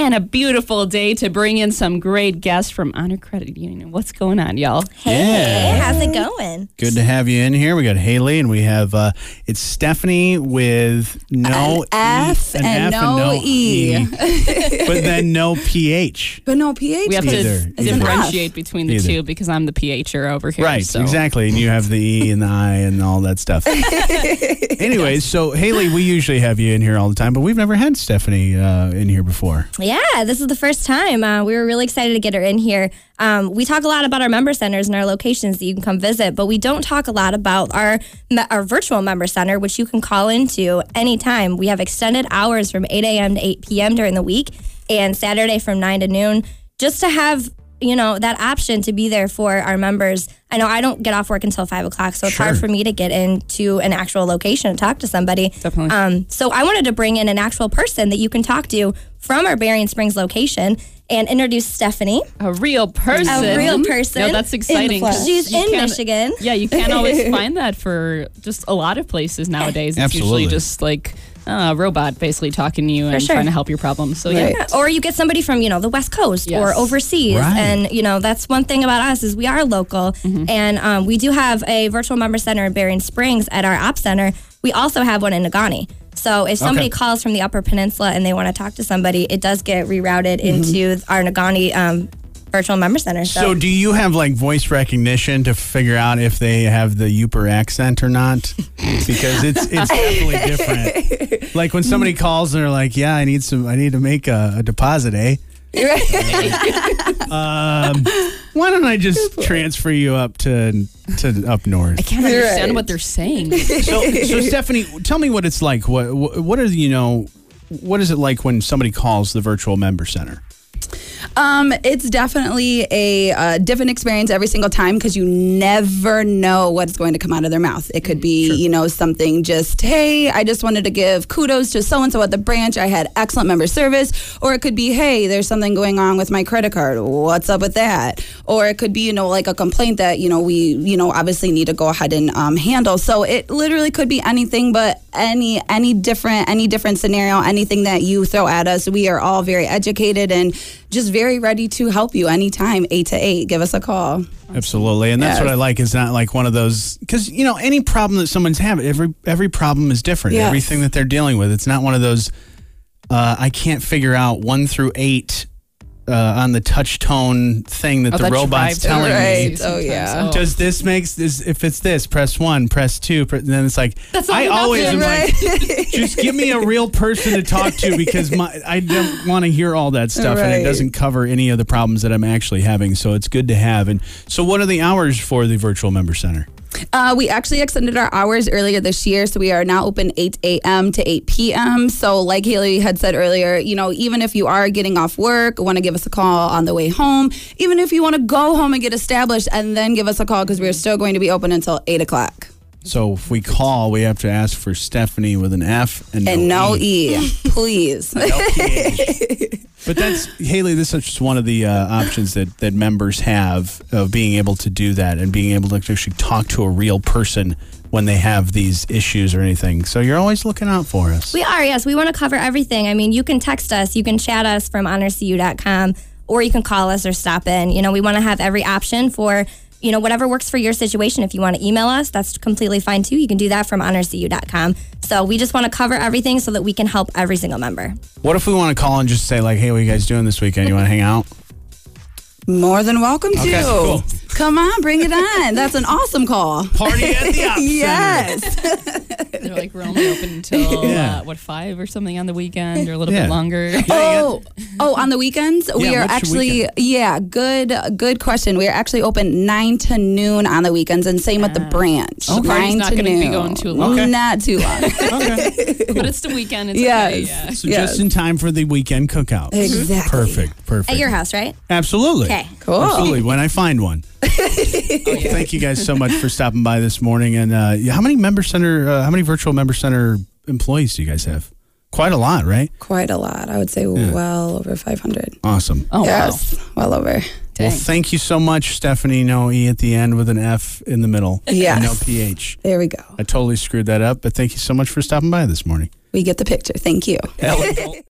and a beautiful day to bring in some great guests from Honor Credit Union. What's going on, y'all? Hey, how's it going? Good to have you in here. We got Haley, and we have it's Stephanie with no F and no E. But then no PH. But no PH. We have Either. to differentiate between the two because I'm the PHer over here. Right, so. exactly. And you have the E and the I and all that stuff. Anyways, so Haley, we usually have you in here all the time, but we've never had Stephanie in here before. Yeah, this is the first time. We were really excited to get her in here. We talk a lot about our member centers and our locations that you can come visit, but we don't talk a lot about our virtual member center, which you can call into anytime. We have extended hours from 8 a.m. to 8 p.m. during the week and Saturday from 9 to noon, just to have that option to be there for our members. I know I don't get off work until 5 o'clock, so it's hard for me to get into an actual location and talk to somebody. Definitely. So I wanted to bring in an actual person that you can talk to from our Berrien Springs location and introduce Stephanie. A real person. A real person. No, that's exciting. She's in Michigan. Yeah, you can't always find that for just a lot of places nowadays. It's Absolutely. usually just like a robot basically talking to you and trying to help your problems. So yeah. Or you get somebody from, the West Coast or overseas. Right. And, that's one thing about us is we are local. And we do have a virtual member center in Berrien Springs at our Ops Center. We also have one in Negaunee. So if somebody calls from the Upper Peninsula and they want to talk to somebody, it does get rerouted into our Negaunee virtual member center. So do you have voice recognition to figure out if they have the Upper accent or not? Because it's definitely different. Like when somebody calls and they're like, "Yeah, I need to make a deposit, eh?" Why don't I just transfer you up to up north? I can't understand what they're saying. So Stephanie, tell me what it's like. What is it like when somebody calls the virtual member center? It's definitely a different experience every single time because you never know what's going to come out of their mouth. It could be, something just, hey, I just wanted to give kudos to so-and-so at the branch. I had excellent member service. Or it could be, hey, there's something going on with my credit card. What's up with that? Or it could be, like a complaint that, we, obviously need to go ahead and handle. So it literally could be anything but any different scenario, anything that you throw at us. We are all very educated and just very ready to help you anytime, 8 to 8. Give us a call. Absolutely. And that's what I like. It's not like one of those, because, any problem that someone's having, every problem is different. Yes. Everything that they're dealing with. It's not one of those, I can't figure out 1 through 8 on the touch tone thing that the robot's telling me. Oh, yeah. Does this if it's this, press 1, press 2, and then it's like, I always am like, just give me a real person to talk to because I don't want to hear all that stuff and it doesn't cover any of the problems that I'm actually having. So it's good to have. And so what are the hours for the virtual member center? We actually extended our hours earlier this year, so we are now open 8 a.m. to 8 p.m. So like Haley had said earlier, even if you are getting off work, want to give us a call on the way home, even if you want to go home and get established and then give us a call because we're still going to be open until 8 o'clock. So if we call, we have to ask for Stephanie with an F and no E. Please. No PH. But Haley, this is just one of the options that members have of being able to do that and being able to actually talk to a real person when they have these issues or anything. So you're always looking out for us. We are, yes. We want to cover everything. I mean, you can text us, you can chat us from honorcu.com, or you can call us or stop in. We want to have every option for whatever works for your situation. If you want to email us, that's completely fine too. You can do that from honorcu.com. So we just want to cover everything so that we can help every single member. What if we want to call and just say hey, what are you guys doing this weekend? You want to hang out? More than welcome to. Okay, cool. Come on, bring it on. That's an awesome call. Party at the Ops Yes. They're we're only open until 5 or something on the weekend or a little bit longer. On the weekends we are actually good question. We are actually open 9 to noon on the weekends, and same with the branch. Okay. 9 not to going to noon. be going too long. Okay. Not too long. Okay. But it's the weekend. It's Yes. okay. Yeah. So just in time for the weekend cookout. Exactly. Perfect. At your house, right? Absolutely. Okay. Cool. Absolutely. When I find one. Thank you guys so much for stopping by this morning. And how many virtual member center employees do you guys have? Quite a lot, right? Quite a lot. I would say well over 500. Awesome. Oh, yes. wow. Well over. Well, thank you so much, Stephanie. No E at the end with an F in the middle. Yes. And no PH. There we go. I totally screwed that up, but thank you so much for stopping by this morning. We get the picture. Thank you.